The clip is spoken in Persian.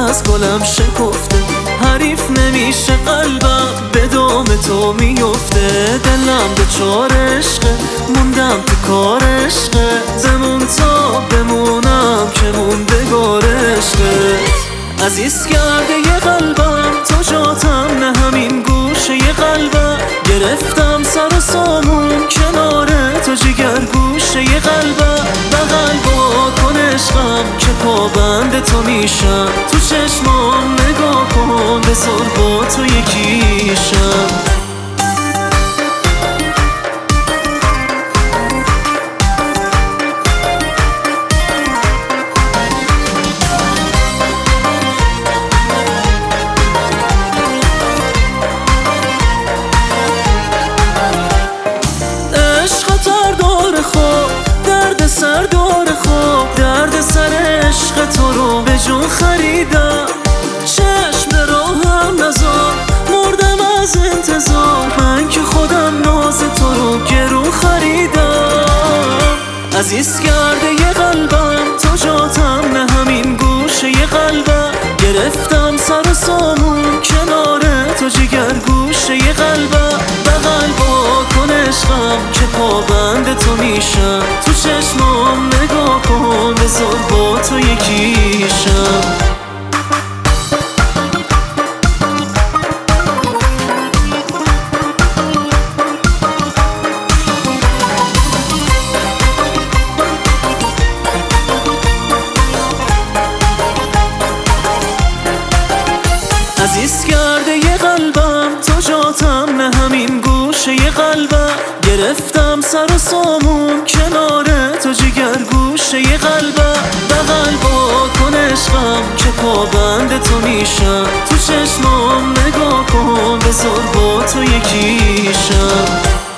از گلم شکفته، حریف نمیشه قلبم به دام تو میفته. دلم دچار عشقه، موندم تو کار عشقه، بمون تا بمونم که موندگار عشقه. عزیز کرده یه قلبم تو جاتم، نه همین گوشه یه قلبم گرفتم سر و سامون کنار تو جگر گوشه یه قلبم. بغل با کن عشقم که پابند تو میشم، تو چشمام نگاه کن بذار با تو یکیشم. سر دار خوب درد سر عشق تو رو به جون خریدم، چشم راهم نزار مردم از انتظار، من که خودم ناز تو رو گرون خریدم. عزیز کرده یه قلبم تو جاتم، نه همین گوشه یه قلبم گرفتم سر و سامون کنار تو جگر گوشه یه قلبم. بغل با کن عشقم که پابند تو میشم، تو چشمام نگاه کن بذار با تو یکیشم. عزیز کرده یه قلبم تو جاتم، نه همین گوشه یه قلبم گرفتم سر و سامون کنار تو جگر گوشه یه قلبم. بغل با کن عشقم که پابند تو میشم، تو چشمام نگاه کن بذار با تو یکیشم.